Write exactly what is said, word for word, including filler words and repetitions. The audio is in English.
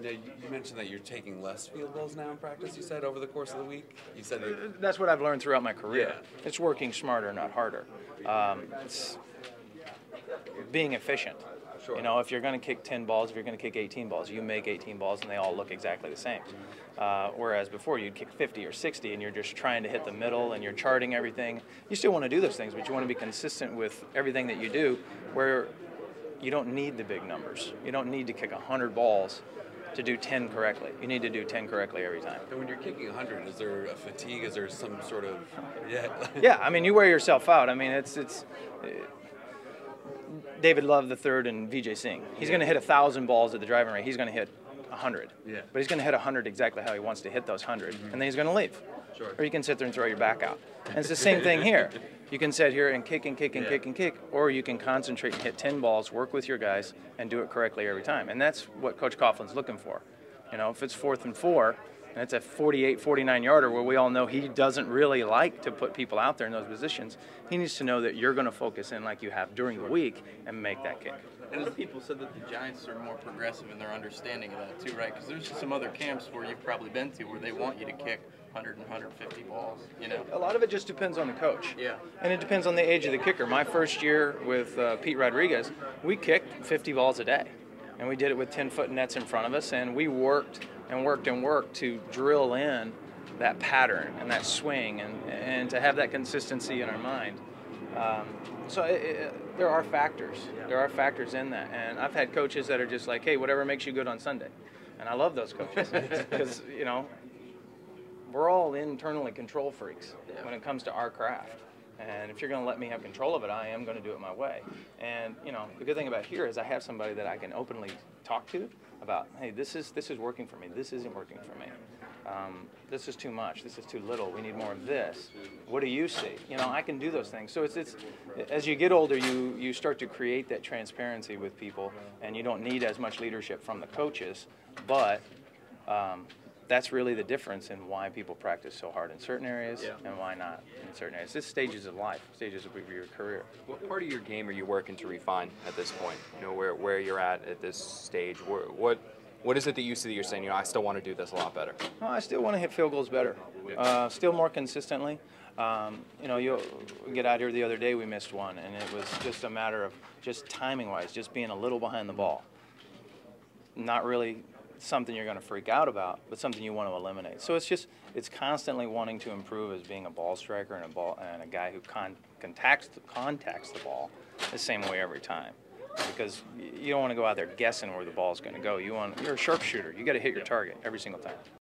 Now, you you mentioned that you're taking less field goals now in practice, you said, over the course of the week? You said that, That's what I've learned throughout my career. Yeah. It's working smarter, not harder. Um, it's being efficient. Sure. You know, if you're going to kick ten balls, if you're going to kick eighteen balls, you make eighteen balls and they all look exactly the same. Uh, whereas before you'd kick fifty or sixty and you're just trying to hit the middle and you're charting everything. You still want to do those things, but you want to be consistent with everything that you do, where you don't need the big numbers. You don't need to kick one hundred balls to do ten correctly. You need to do ten correctly every time. and when you're kicking one hundred, is there a fatigue? Is there some sort of, yeah. Yeah, I mean, you wear yourself out. I mean, it's it's. Uh, David Love the third and V J Singh. He's Yeah. going to hit a thousand balls at the driving range. He's going to hit a hundred. Yeah. But he's going to hit a hundred exactly how he wants to hit those hundred, Mm-hmm. and then he's going to leave. Sure. Or you can sit there and throw your back out. And it's the same thing here. You can sit here and kick and kick and Yeah. kick and kick, or you can concentrate and hit ten balls, work with your guys, and do it correctly every time. And that's what Coach Coughlin's looking for. You know, if it's fourth and four, and it's a forty-eight, forty-nine yarder where we all know he doesn't really like to put people out there in those positions, he needs to know that you're going to focus in like you have during the week and make that kick. A lot of people said that the Giants are more progressive in their understanding of that too, right? Because there's some other camps where you've probably been to where they want you to kick one hundred and one hundred fifty balls, you know? A lot of it just depends on the coach. Yeah. And it depends on the age of the kicker. My first year with uh, Pete Rodriguez, we kicked fifty balls a day. And we did it with ten-foot nets in front of us, and we worked and worked and worked to drill in that pattern and that swing and, and to have that consistency in our mind. Um, so it, it, there are factors. There are factors in that. And I've had coaches that are just like, hey, whatever makes you good on Sunday. And I love those coaches because, you know, we're all internally control freaks when it comes to our craft. And if you're going to let me have control of it, I am going to do it my way. And, you know, the good thing about here is I have somebody that I can openly talk to about, hey, this is this is working for me. This isn't working for me. Um, this is too much. This is too little. We need more of this. What do you see? You know, I can do those things. So it's it's as you get older, you you start to create that transparency with people, and you don't need as much leadership from the coaches, but um, that's really the difference in why people practice so hard in certain areas Yeah. and why not in certain areas. This stages of life, stages of your career. What part of your game are you working to refine at this point? You know, where, where you're at at this stage. Where, what what is it that you see that you're saying, you know, I still want to do this a lot better? Well, I still want to hit field goals better, uh, still more consistently. Um, you know, you get out here the other day, we missed one, and it was just a matter of just timing-wise, just being a little behind the ball. Not really something you're going to freak out about, but something you want to eliminate. So it's just, it's constantly wanting to improve as being a ball striker and a ball and a guy who con contacts contacts the ball the same way every time. Because you don't want to go out there guessing where the ball's going to go. You want, you're a sharpshooter. You got to hit your target every single time.